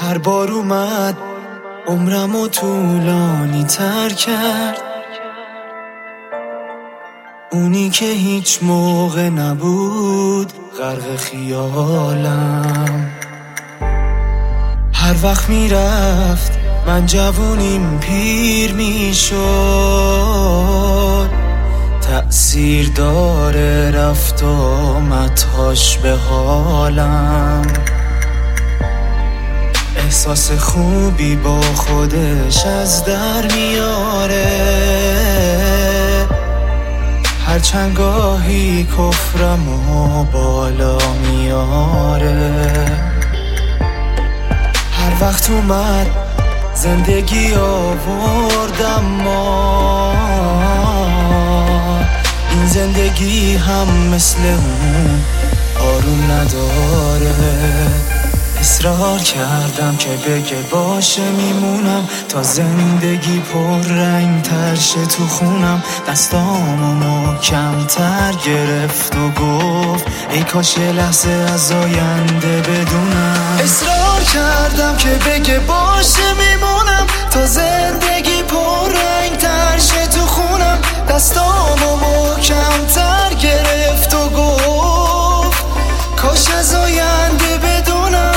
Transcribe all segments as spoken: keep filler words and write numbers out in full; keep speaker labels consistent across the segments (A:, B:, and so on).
A: هر بار اومد عمرمو طولانی تر کرد، اونی که هیچ موقع نبود غرق خیالم. هر وقت میرفت من جوونیم پیر میشد، تأثیر داره رفت آمدهاش به حالم. احساس خوبی با خودش از در میاره، هرچند گاهی کفرمو بالا میاره. هر وقت اومد زندگی آوردم ما، این زندگی هم مثل اون آروم نداره. اصرار کردم که بگه باشه میمونم تا زندگی پر رنگ تر شه تو خونم. دستامو محکم تر گرفت و گفت ای کاش یه لحظه از آینده بدونم. اصرار کردم که بگه باشه میمونم تا زندگی پر رنگ تر شه تو خونم. دستامو محکم تر گرفت و گفت کاش از آینده بدونم.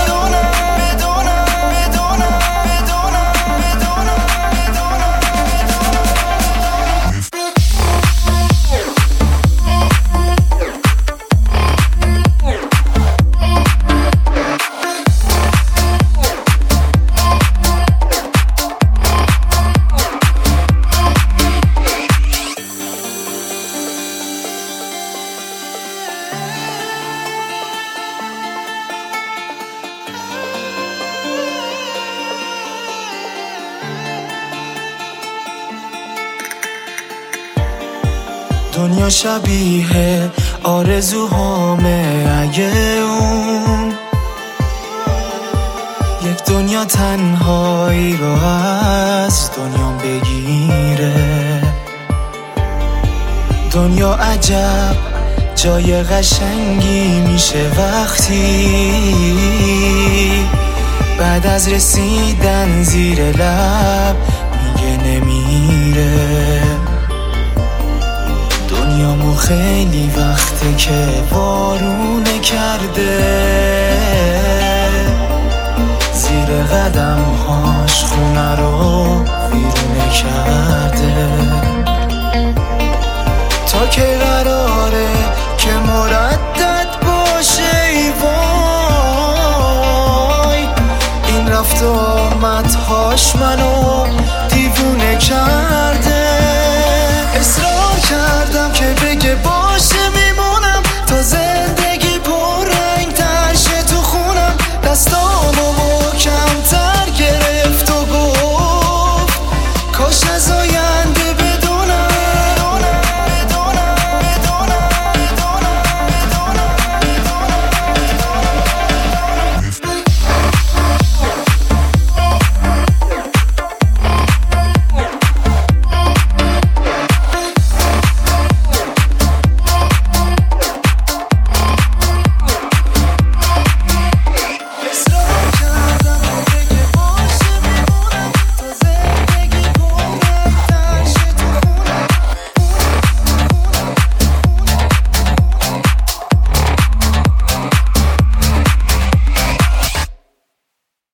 A: دنیا شبیه آرزوهامه اگه اون یک دنیا تنهایی رو از دنیا بگیره. دنیا عجب جای قشنگی میشه وقتی بعد از رسیدن زیر لب میگه نمیره. دنیامو خیلی وقته که وارونه کرده، زیر قدم هاش خونه رو ویرونه کرده. تا که قراره که مردد باشه ای وای، این رفت و آمد هاش منو دیوونه کرد.